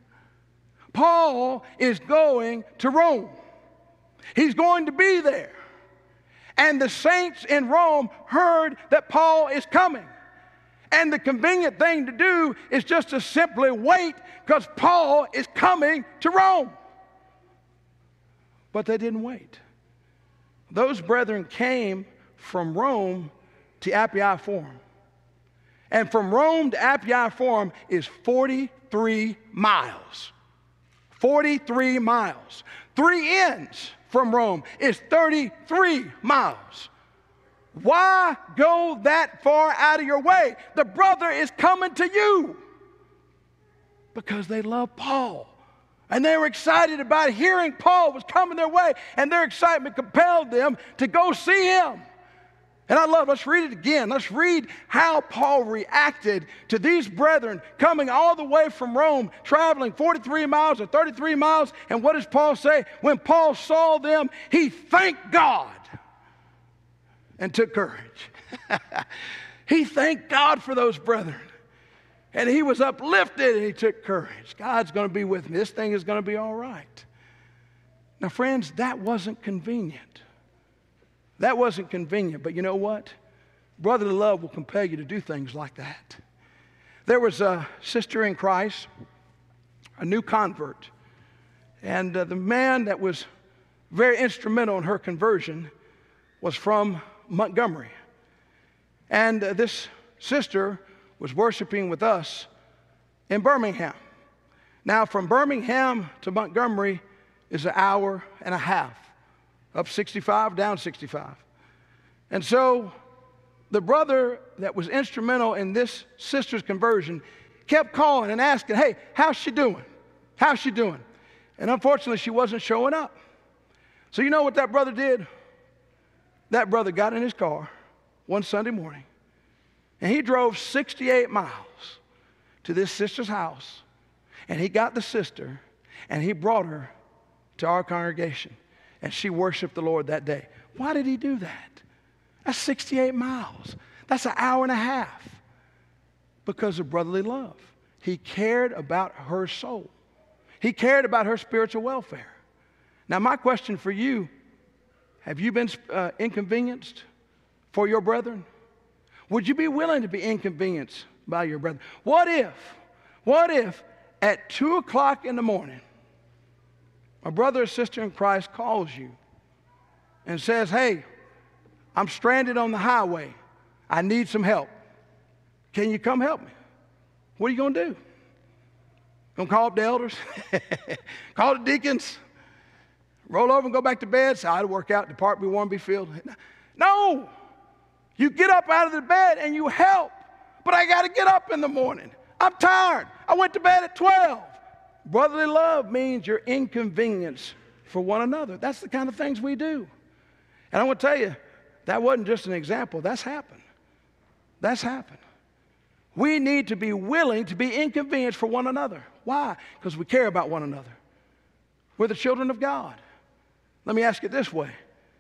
Paul is going to Rome. He's going to be there. And the saints in Rome heard that Paul is coming. And the convenient thing to do is just to simply wait because Paul is coming to Rome. But they didn't wait. Those brethren came from Rome to Appii Forum. And from Rome to Appii Forum is forty-three miles. forty-three miles. Three Inns from Rome is thirty-three miles. Why go that far out of your way? The brother is coming to you because they love Paul. And they were excited about hearing Paul was coming their way. And their excitement compelled them to go see him. And I love, let's read it again. Let's read how Paul reacted to these brethren coming all the way from Rome, traveling forty-three miles or thirty-three miles. And what does Paul say? When Paul saw them, he thanked God and took courage. He thanked God for those brethren. And he was uplifted and he took courage. God's going to be with me. This thing is going to be all right. Now, friends, that wasn't convenient. That wasn't convenient, but you know what? Brotherly love will compel you to do things like that. There was a sister in Christ, a new convert, and uh, the man that was very instrumental in her conversion was from Montgomery. And uh, this sister was worshiping with us in Birmingham. Now, from Birmingham to Montgomery is an hour and a half. Up sixty-five, down sixty-five. And so the brother that was instrumental in this sister's conversion kept calling and asking, hey, how's she doing? How's she doing? And unfortunately, she wasn't showing up. So you know what that brother did? That brother got in his car one Sunday morning, and he drove sixty-eight miles to this sister's house, and he got the sister, and he brought her to our congregation. And she worshiped the Lord that day. Why did he do that? That's sixty-eight miles. That's an hour and a half. Because of brotherly love. He cared about her soul. He cared about her spiritual welfare. Now, my question for you, have you been uh, inconvenienced for your brethren? Would you be willing to be inconvenienced by your brethren? What if, what if at two o'clock in the morning, a brother or sister in Christ calls you and says, hey, I'm stranded on the highway. I need some help. Can you come help me? What are you going to do? Going to call up the elders? Call the deacons? Roll over and go back to bed? Say, I'd work out, depart, be warm, be filled. No. You get up out of the bed and you help. But I got to get up in the morning. I'm tired. I went to bed at twelve. Brotherly love means you're inconvenienced for one another. That's the kind of things we do. And I want to tell you, that wasn't just an example. That's happened. That's happened. We need to be willing to be inconvenienced for one another. Why? Because we care about one another. We're the children of God. Let me ask it this way.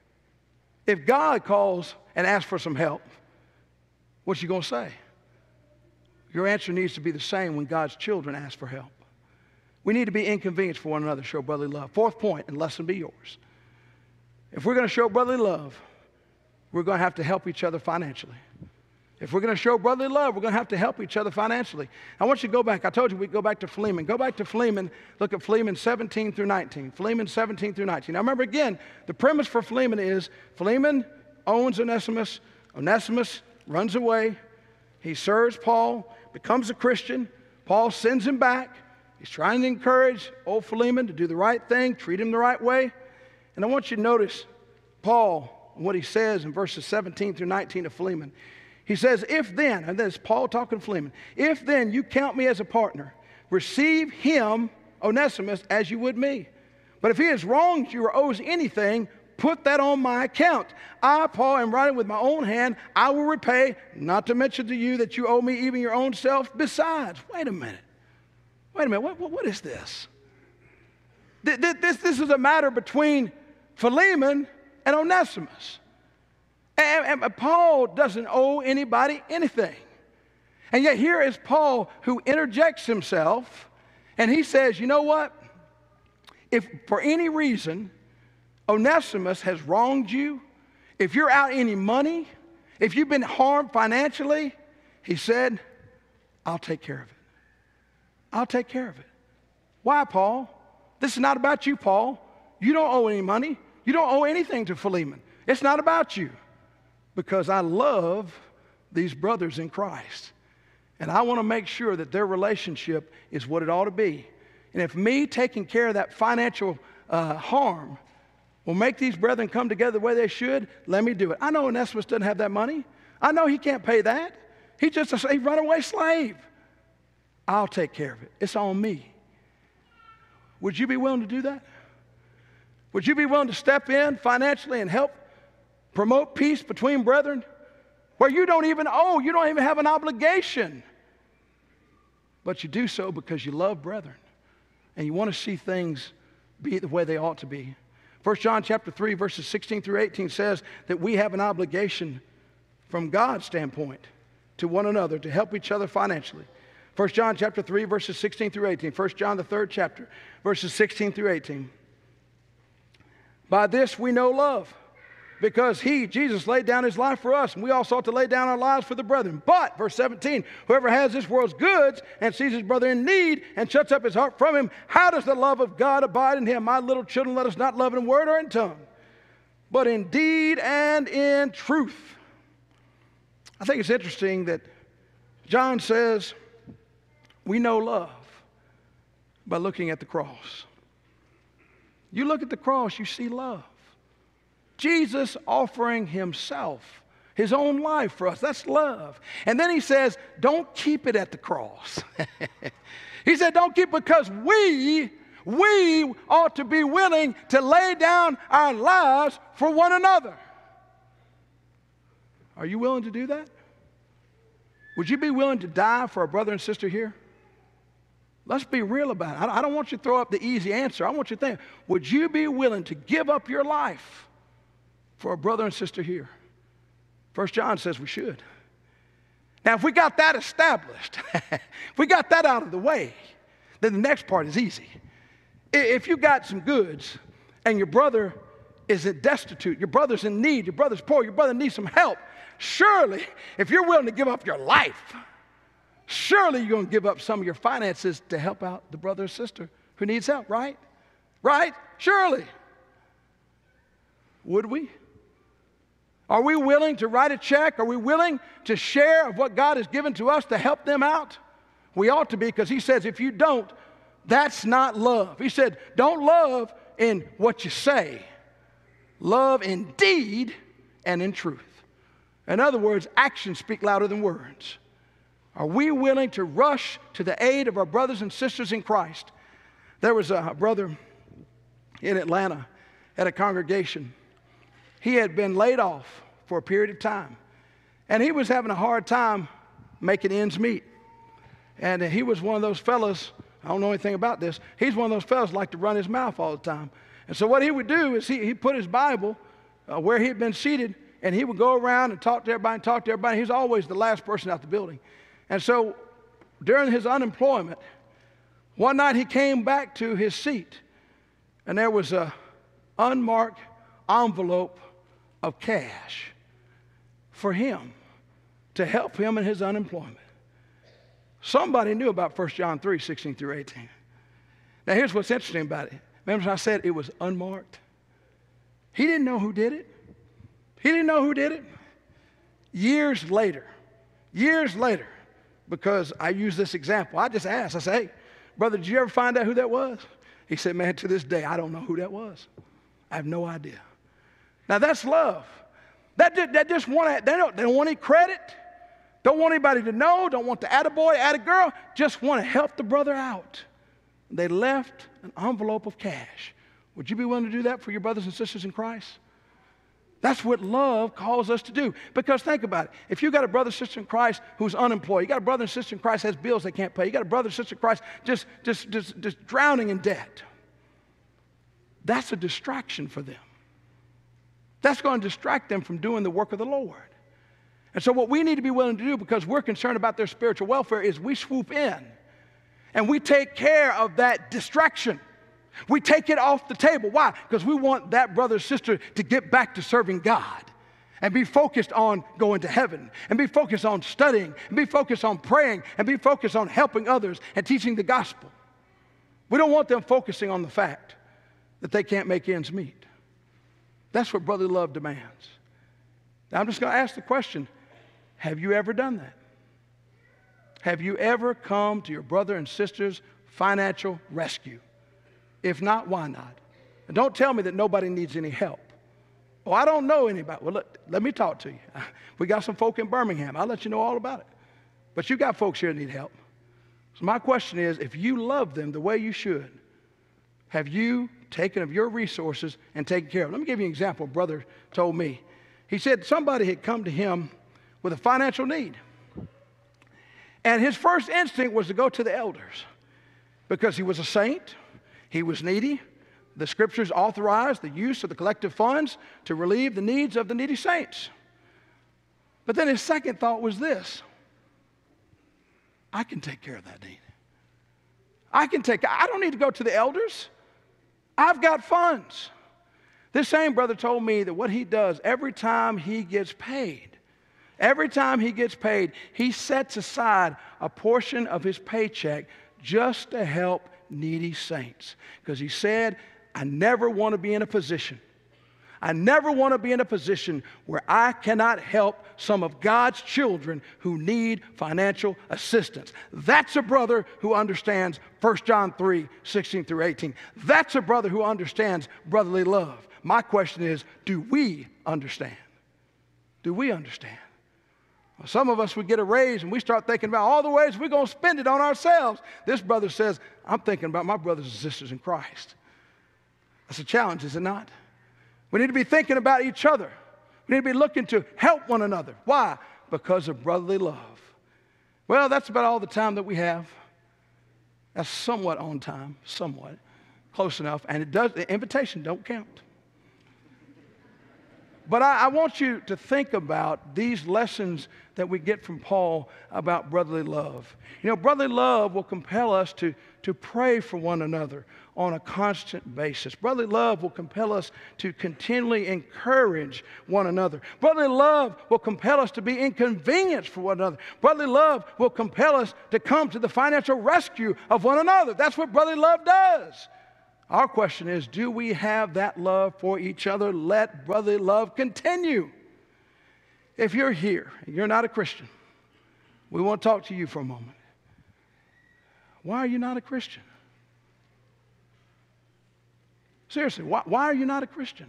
If God calls and asks for some help, what's you going to say? Your answer needs to be the same when God's children ask for help. We need to be inconvenienced for one another, show brotherly love. Fourth point, and lesson be yours. If we're going to show brotherly love, we're going to have to help each other financially. If we're going to show brotherly love, we're going to have to help each other financially. I want you to go back. I told you we'd go back to Philemon. Go back to Philemon. Look at Philemon seventeen through nineteen. Philemon seventeen through nineteen. Now remember again, the premise for Philemon is Philemon owns Onesimus. Onesimus runs away. He serves Paul, becomes a Christian. Paul sends him back. He's trying to encourage old Philemon to do the right thing, treat him the right way. And I want you to notice Paul, what he says in verses seventeen through nineteen of Philemon. He says, if then, and this is Paul talking to Philemon, if then you count me as a partner, receive him, Onesimus, as you would me. But if he has wronged you or owes anything, put that on my account. I, Paul, am writing with my own hand. I will repay, not to mention to you that you owe me even your own self. Besides, wait a minute. Wait a minute, what, what, what is this? This, this? This is a matter between Philemon and Onesimus. And, and Paul doesn't owe anybody anything. And yet here is Paul who interjects himself, and he says, you know what? If for any reason Onesimus has wronged you, if you're out any money, if you've been harmed financially, he said, I'll take care of it. I'll take care of it. Why, Paul? This is not about you, Paul. You don't owe any money. You don't owe anything to Philemon. It's not about you. Because I love these brothers in Christ. And I want to make sure that their relationship is what it ought to be. And if me taking care of that financial uh, harm will make these brethren come together the way they should, let me do it. I know Onesimus doesn't have that money. I know he can't pay that. He's just a, a runaway slave. I'll take care of it. It's on me. Would you be willing to do that? Would you be willing to step in financially and help promote peace between brethren? where you don't even owe, you don't even have an obligation. But you do so because you love brethren and you want to see things be the way they ought to be. First John chapter three, verses sixteen through eighteen says that we have an obligation from God's standpoint to one another to help each other financially. First John chapter three, verses sixteen through eighteen. First John the third chapter, verses sixteen through eighteen. By this we know love, because he, Jesus, laid down his life for us, and we also ought to lay down our lives for the brethren. But, verse seventeen, whoever has this world's goods and sees his brother in need and shuts up his heart from him, how does the love of God abide in him? My little children, let us not love in word or in tongue, but in deed and in truth. I think it's interesting that John says we know love by looking at the cross. You look at the cross, you see love. Jesus offering himself, his own life for us. That's love. And then he says, don't keep it at the cross. He said, don't keep it because we, we ought to be willing to lay down our lives for one another. Are you willing to do that? Would you be willing to die for a brother and sister here? Let's be real about it. I don't want you to throw up the easy answer. I want you to think, would you be willing to give up your life for a brother and sister here? First John says we should. Now, if we got that established, if we got that out of the way, then the next part is easy. If you got some goods and your brother is destitute, your brother's in need, your brother's poor, your brother needs some help, surely, if you're willing to give up your life, surely you're going to give up some of your finances to help out the brother or sister who needs help, right? Right? Surely. Would we? Are we willing to write a check? Are we willing to share of what God has given to us to help them out? We ought to be, because he says if you don't, that's not love. He said, don't love in what you say. Love in deed and in truth. In other words, actions speak louder than words. Are we willing to rush to the aid of our brothers and sisters in Christ? There was a brother in Atlanta at a congregation. He had been laid off for a period of time, and he was having a hard time making ends meet. And he was one of those fellas, I don't know anything about this, he's one of those fellas like to run his mouth all the time. And so what he would do is he, he put his Bible uh, where he had been seated, and he would go around and talk to everybody and talk to everybody. He was always the last person out the building. And so during his unemployment, one night he came back to his seat, and there was an unmarked envelope of cash for him to help him in his unemployment. Somebody knew about First John three, sixteen through eighteen. Now here's what's interesting about it. Remember I said it was unmarked? He didn't know who did it. He didn't know who did it. Years later, years later, because I use this example, I just asked, I said, hey, brother, did you ever find out who that was? He said, man, to this day, I don't know who that was. I have no idea. Now that's love. That, that just want they don't, they don't want any credit, don't want anybody to know, don't want the attaboy, attagirl, just want to help the brother out. They left an envelope of cash. Would you be willing to do that for your brothers and sisters in Christ? That's what love calls us to do. Because think about it. If you got a brother or sister in Christ who's unemployed, you got a brother and sister in Christ who has bills they can't pay, you got a brother or sister in Christ just, just, just, just drowning in debt, that's a distraction for them. That's going to distract them from doing the work of the Lord. And so what we need to be willing to do, because we're concerned about their spiritual welfare, is we swoop in and we take care of that distraction. We take it off the table. Why? Because we want that brother or sister to get back to serving God and be focused on going to heaven and be focused on studying and be focused on praying and be focused on helping others and teaching the gospel. We don't want them focusing on the fact that they can't make ends meet. That's what brotherly love demands. Now, I'm just going to ask the question, have you ever done that? Have you ever come to your brother and sister's financial rescue? If not, why not? And don't tell me that nobody needs any help. Oh, I don't know anybody. Well, let, let me talk to you. We got some folk in Birmingham. I'll let you know all about it. But you got folks here that need help. So my question is, if you love them the way you should, have you taken of your resources and taken care of them? Let me give you an example. A brother told me. He said somebody had come to him with a financial need. And his first instinct was to go to the elders because he was a saint, he was needy. The scriptures authorized the use of the collective funds to relieve the needs of the needy saints. But then his second thought was this: I can take care of that need. I can take, I don't need to go to the elders. I've got funds. This same brother told me that what he does every time he gets paid, every time he gets paid, he sets aside a portion of his paycheck just to help needy saints. Because he said, I never want to be in a position, I never want to be in a position where I cannot help some of God's children who need financial assistance. That's a brother who understands First John three, sixteen through eighteen. That's a brother who understands brotherly love. My question is, do we understand? Do we understand? Well, some of us would get a raise and we start thinking about all the ways we're going to spend it on ourselves. This brother says, I'm thinking about my brothers and sisters in Christ. That's a challenge, is it not? We need to be thinking about each other. We need to be looking to help one another. Why? Because of brotherly love. Well, that's about all the time that we have. That's somewhat on time, somewhat, close enough. And it does, the invitation don't count. But I, I want you to think about these lessons that we get from Paul about brotherly love. You know, brotherly love will compel us to, to pray for one another on a constant basis. Brotherly love will compel us to continually encourage one another. Brotherly love will compel us to be inconvenienced for one another. Brotherly love will compel us to come to the financial rescue of one another. That's what brotherly love does. Our question is, do we have that love for each other? Let brotherly love continue. If you're here and you're not a Christian, we want to talk to you for a moment. Why are you not a Christian? Seriously, why, why are you not a Christian?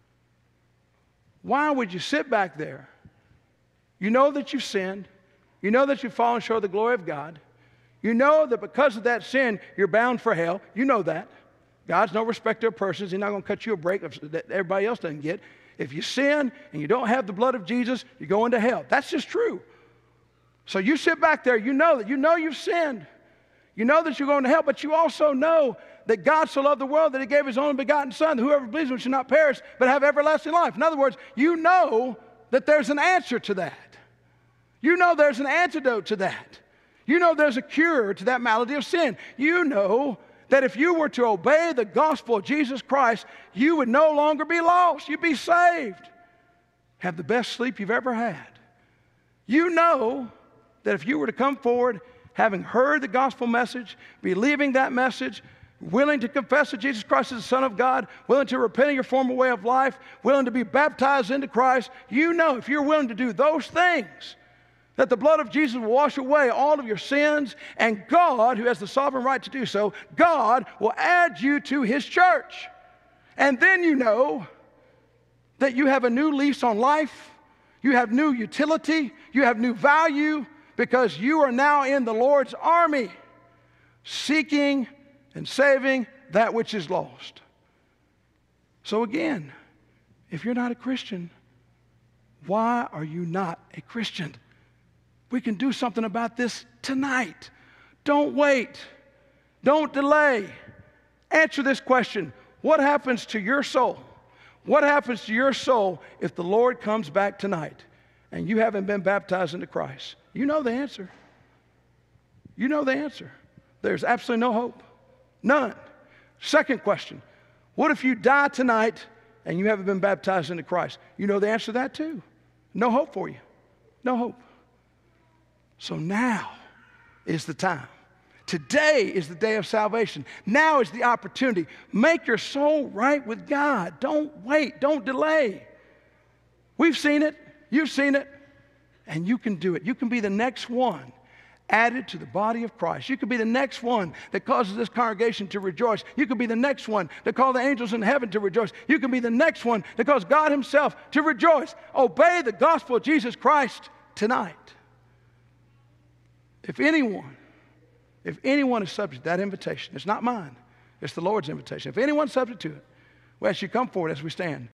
Why would you sit back there? You know that you've sinned. You know that you've fallen short of the glory of God. You know that because of that sin, you're bound for hell. You know that. God's no respecter of persons. He's not going to cut you a break that everybody else doesn't get. If you sin and you don't have the blood of Jesus, you're going to hell. That's just true. So you sit back there, you know that. You know you've sinned. You know that you're going to hell, but you also know that God so loved the world that he gave his only begotten Son, that whoever believes in him should not perish, but have everlasting life. In other words, you know that there's an answer to that. You know there's an antidote to that. You know there's a cure to that malady of sin. You know that if you were to obey the gospel of Jesus Christ, you would no longer be lost. You'd be saved. Have the best sleep you've ever had. You know that if you were to come forward, having heard the gospel message, believing that message, willing to confess that Jesus Christ is the Son of God, willing to repent of your former way of life, willing to be baptized into Christ, you know if you're willing to do those things, that the blood of Jesus will wash away all of your sins, and God, who has the sovereign right to do so, God will add you to his church. And then you know that you have a new lease on life, you have new utility, you have new value, because you are now in the Lord's army, seeking and saving that which is lost. So again, if you're not a Christian, why are you not a Christian? We can do something about this tonight. Don't wait. Don't delay. Answer this question. What happens to your soul? What happens to your soul if the Lord comes back tonight and you haven't been baptized into Christ? You know the answer. You know the answer. There's absolutely no hope. None. Second question. What if you die tonight and you haven't been baptized into Christ? You know the answer to that too. No hope for you. No hope. So now is the time. Today is the day of salvation. Now is the opportunity. Make your soul right with God. Don't wait. Don't delay. We've seen it. You've seen it. And you can do it. You can be the next one added to the body of Christ. You could be the next one that causes this congregation to rejoice. You could be the next one that calls the angels in heaven to rejoice. You can be the next one that calls God himself to rejoice. Obey the gospel of Jesus Christ tonight. If anyone, if anyone is subject to that invitation, it's not mine, it's the Lord's invitation. If anyone's subject to it, well, as you come forward as we stand.